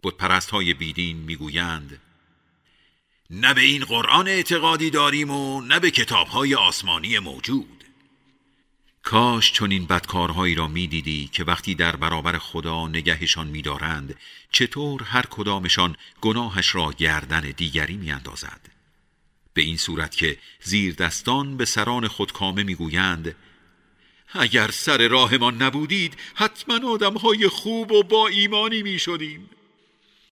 بتپرست‌های بیدین میگویند نه به این قرآن اعتقادی داریم و نه به کتاب‌های آسمانی موجود. کاش چنین بدکارهایی را می‌دیدی که وقتی در برابر خدا نگهشان می‌دارند چطور هر کدامشان گناهش را گردن دیگری می‌اندازد، به این صورت که زیر دستان به سران خود کامه می‌گویند اگر سر راهمان نبودید حتما آدم‌های خوب و با ایمانی می‌شدیم.